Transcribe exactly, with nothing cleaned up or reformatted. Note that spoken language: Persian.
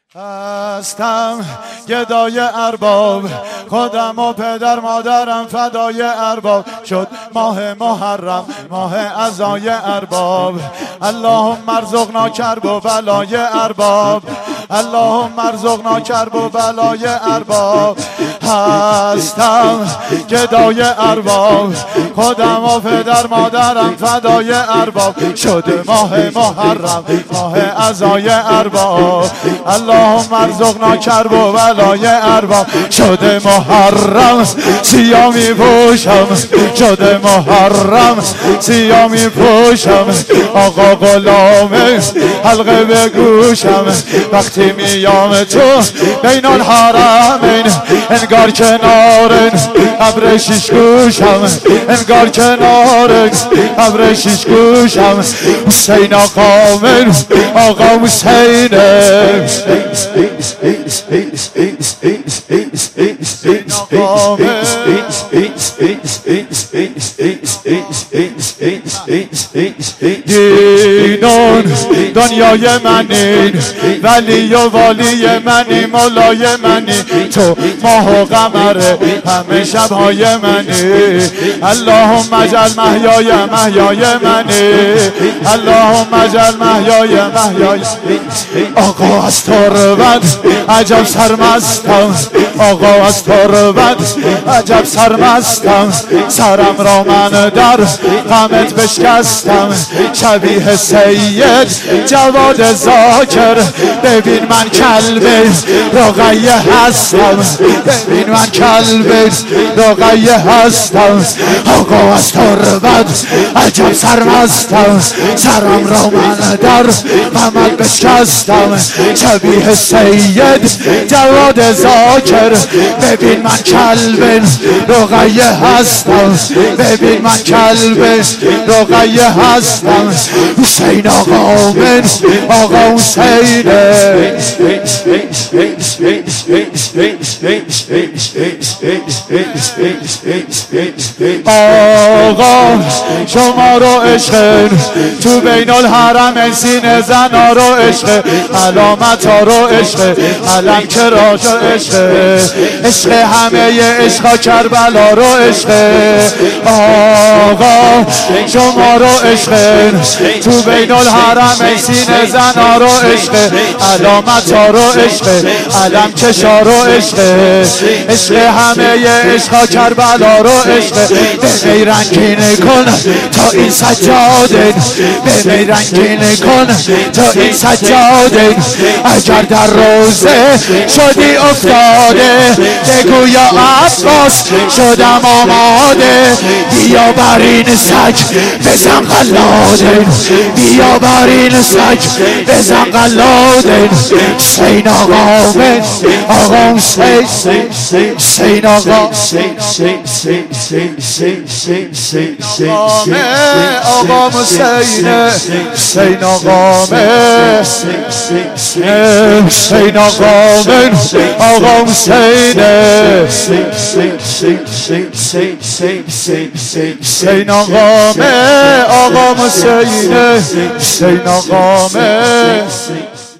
هستم گدای ارباب، خودم و پدر مادرم فدای ارباب. شد ماه محرم ماه عزای ارباب، اللهم ارزقنا کرب و بلای ارباب، اللهم ارزقنا کرب و بلای ارباب. هستم گدای ارباب، خودم و پدر مادرم فدای ارباب. شد ماه محرم ماه عزای ارباب، اللهم ارزقنا کرب و بلای ارباب. شده محرم سیاه می پوشم، شده محرم سیاه می پوشم. آقا غلامه حلقه به گوشم، وقتی میام تو بین الحرمین انگار کنارن ابر شیش گوشم، انگار کنارن ابر شیش گوشم. حسین آقا من آقا حسینه، دینون دنیای منی، ولی و والی منی، مولای منی. تو ماه و قمر همه شبهای منی، اللهم اجعل محیای محیای منی، اللهم اجعل محیای محیای. آقا از تربت عجب سرمستم، آقا از تربت عجب سرمستم. سرم را من در غمت بشکستم، شبیه سید جواد زاکر. ببین من کلب رقیه هستم، ببین من کلب رقیه هستم. آقا از تربت عجب سرمستم، سرم را من در غمت بشکستم، شبیه سید جواد زاکر. ببین من کلب رقیه هستم، ببین من کلب رقیه هستم. حسین آقا من آقا حسینه. آقا شما رو عشق تو بین الحرم سینه زنا رو عشق، علامت ها رو عشق، علم کراش رو عشق، عشق همه عشقا کربلا رو عشق. آقا شما رو عشق تو بین الحرم سینه زنا رو عشق، علامت ها رو عشق، علم کشا رو عشق، عشق همه عشقا کربلا رو عشق. به می رنگین کن تا این سجاده، به می رنگین کن تا این سجاده. اگر در روزه شدی افتاده، بگو یا عباس شدم آماده. بیا بر این سگ بزن قلاده، بیا بر این سگ بزن قلاده. حسین آقا من آقا حسین، حسین آقا آقا حسینه، حسین آقا من حسین آقا من آقا حسینه، حسین آقا من آقا حسینه، حسین آقا من